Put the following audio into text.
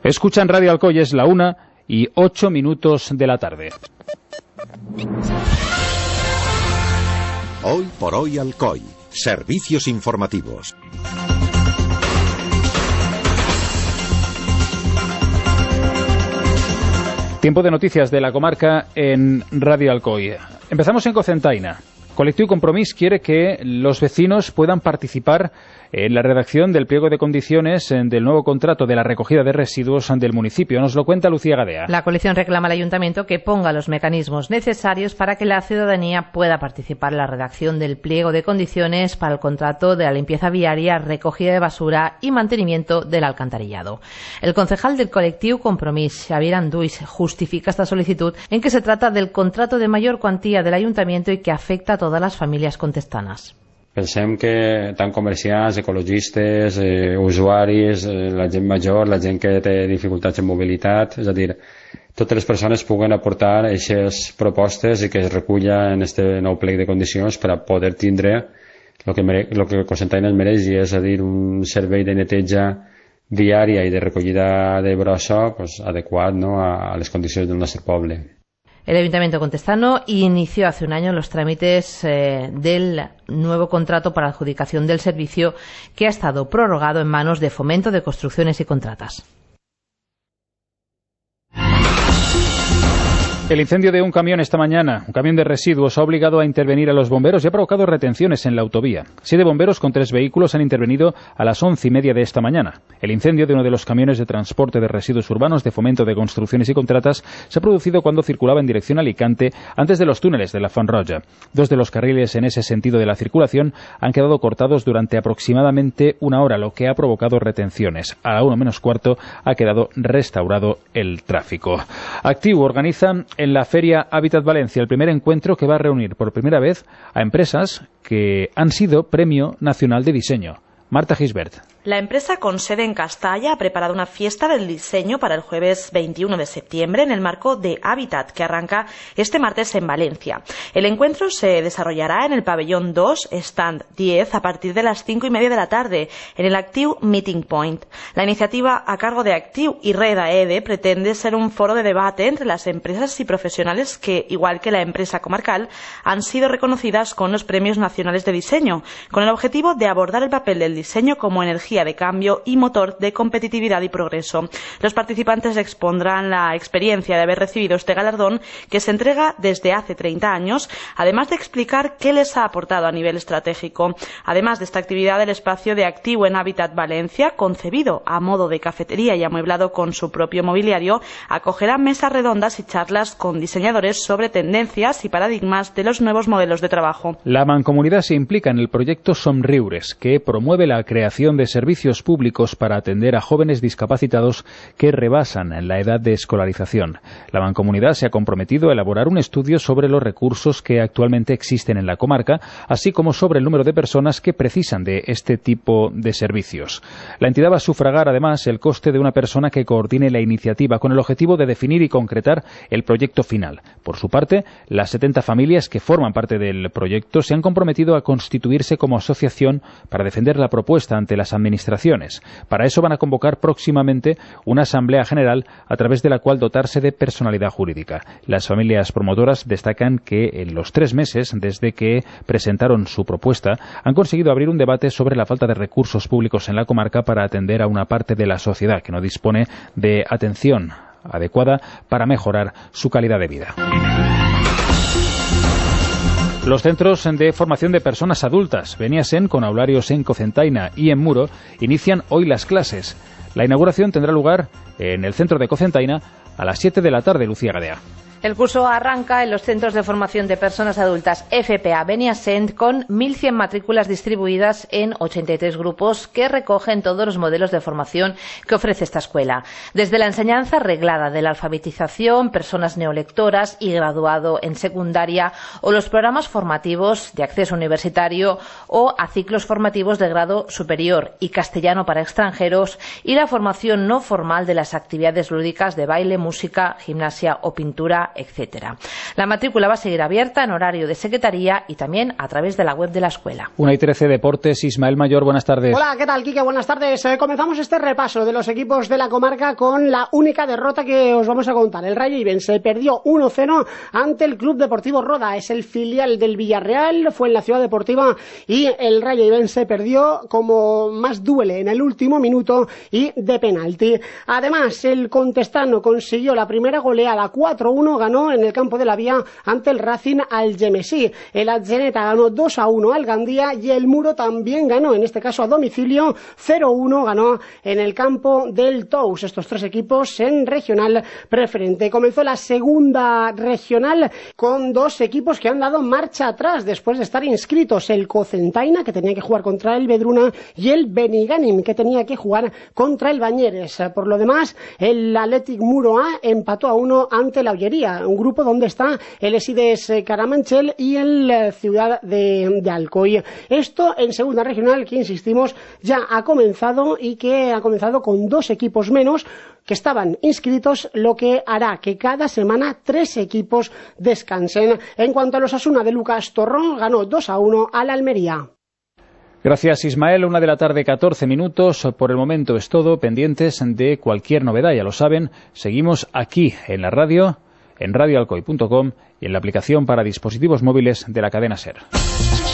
Escuchan Radio Alcoy, es la 1:08 de la tarde. Hoy por hoy Alcoy. Servicios informativos. Tiempo de noticias de la comarca en Radio Alcoy. Empezamos en Cocentaina. Colectivo Compromís quiere que los vecinos puedan participar en la redacción del pliego de condiciones del nuevo contrato de la recogida de residuos del municipio. Nos lo cuenta Lucía Gadea. La coalición reclama al ayuntamiento que ponga los mecanismos necesarios para que la ciudadanía pueda participar en la redacción del pliego de condiciones para el contrato de la limpieza viaria, recogida de basura y mantenimiento del alcantarillado. El concejal del colectivo Compromís, Xavier Anduix, justifica esta solicitud en que se trata del contrato de mayor cuantía del ayuntamiento y que afecta a todas les famílies contestanes. Pensem que tant comerciants, ecologistes, usuaris, la gent major, la gent que té dificultats en mobilitat, és a dir, totes les persones puguen aportar aquestes propostes i que es reculla en este nou plec de condicions per a poder tindre el que Cocentaina es mereix, i és a dir, un servei de neteja viària i de recollida de brossa pues, adequat, ¿no?, a les condicions del nostre poble. El Ayuntamiento contestano inició hace un año los trámites del nuevo contrato para adjudicación del servicio que ha estado prorrogado en manos de Fomento de Construcciones y Contratas. El incendio de un camión esta mañana, un camión de residuos, ha obligado a intervenir a los bomberos y ha provocado retenciones en la autovía. 7 bomberos con 3 vehículos han intervenido a las 11:30 de esta mañana. El incendio de uno de los camiones de transporte de residuos urbanos de Fomento de Construcciones y Contratas se ha producido cuando circulaba en dirección a Alicante antes de los túneles de la Font Roja. 2 de los carriles en ese sentido de la circulación han quedado cortados durante aproximadamente una hora, lo que ha provocado retenciones. A la 1:15 ha quedado restaurado el tráfico. Activo organiza en la Feria Hábitat Valencia el primer encuentro que va a reunir por primera vez a empresas que han sido Premio Nacional de Diseño. Marta Gisbert. La empresa con sede en Castalla ha preparado una fiesta del diseño para el jueves 21 de septiembre en el marco de Hábitat, que arranca este martes en Valencia. El encuentro se desarrollará en el pabellón 2, stand 10, a partir de las 5:30 de la tarde, en el Actiu Meeting Point. La iniciativa a cargo de Actiu y Red AEDE pretende ser un foro de debate entre las empresas y profesionales que, igual que la empresa comarcal, han sido reconocidas con los premios nacionales de diseño, con el objetivo de abordar el papel del diseño como energía de cambio y motor de competitividad y progreso. Los participantes expondrán la experiencia de haber recibido este galardón, que se entrega desde hace 30 años, además de explicar qué les ha aportado a nivel estratégico. Además de esta actividad, el espacio de Activo en Hábitat Valencia, concebido a modo de cafetería y amueblado con su propio mobiliario, acogerá mesas redondas y charlas con diseñadores sobre tendencias y paradigmas de los nuevos modelos de trabajo. La Mancomunidad se implica en el proyecto Somriures, que promueve la creación de servicios públicos para atender a jóvenes discapacitados que rebasan la edad de escolarización. La Mancomunidad se ha comprometido a elaborar un estudio sobre los recursos que actualmente existen en la comarca, así como sobre el número de personas que precisan de este tipo de servicios. La entidad va a sufragar además el coste de una persona que coordine la iniciativa con el objetivo de definir y concretar el proyecto final. Por su parte, las 70 familias que forman parte del proyecto se han comprometido a constituirse como asociación para defender la propuesta ante las administraciones. Para eso van a convocar próximamente una asamblea general a través de la cual dotarse de personalidad jurídica. Las familias promotoras destacan que en los 3 meses desde que presentaron su propuesta han conseguido abrir un debate sobre la falta de recursos públicos en la comarca para atender a una parte de la sociedad que no dispone de atención adecuada para mejorar su calidad de vida. Los centros de formación de personas adultas, Beniasen, con aularios en Cocentaina y en Muro, inician hoy las clases. La inauguración tendrá lugar en el centro de Cocentaina a las 7 de la tarde, Lucía Gadea. El curso arranca en los centros de formación de personas adultas FPA Beniassent con 1.100 matrículas distribuidas en 83 grupos que recogen todos los modelos de formación que ofrece esta escuela. Desde la enseñanza reglada de la alfabetización, personas neolectoras y graduado en secundaria, o los programas formativos de acceso universitario o a ciclos formativos de grado superior y castellano para extranjeros, y la formación no formal de las actividades lúdicas de baile, música, gimnasia o pintura Cultura, etcétera. La matrícula va a seguir abierta en horario de secretaría y también a través de la web de la escuela. 1:13 Deportes, Ismael Mayor, buenas tardes. Hola, ¿qué tal, Quique? Buenas tardes. Comenzamos este repaso de los equipos de la comarca con la única derrota que os vamos a contar. El Rayo Ibense perdió 1-0 ante el Club Deportivo Roda. Es el filial del Villarreal, fue en la Ciudad Deportiva y el Rayo Ibense perdió como más duele en el último minuto y de penalti. Además, el contestano consiguió la primera goleada, 4-1, ganó en el campo de la Vía ante el Racing Algemesí. El Atzeneta ganó 2-1 al Gandía y el Muro también ganó, en este caso a domicilio, 0-1 ganó en el campo del Tous. Estos tres equipos en regional preferente. Comenzó la segunda regional con dos equipos que han dado marcha atrás después de estar inscritos: el Cocentaina, que tenía que jugar contra el Vedruna, y el Beniganim, que tenía que jugar contra el Bañeres. Por lo demás, el Athletic Muro A empató a 1 ante la Ollería, un grupo donde está el Esides Caramanchel y el Ciudad de Alcoy. Esto en segunda regional, que insistimos ya ha comenzado y que ha comenzado con dos equipos menos que estaban inscritos, lo que hará que cada semana 3 equipos descansen. En cuanto a los Osasuna de Lucas Torrón, ganó 2-1 al Almería. Gracias, Ismael. 1:14 PM. Por el momento es todo. Pendientes de cualquier novedad, ya lo saben. Seguimos aquí en la radio, en radioalcoy.com y en la aplicación para dispositivos móviles de la cadena SER.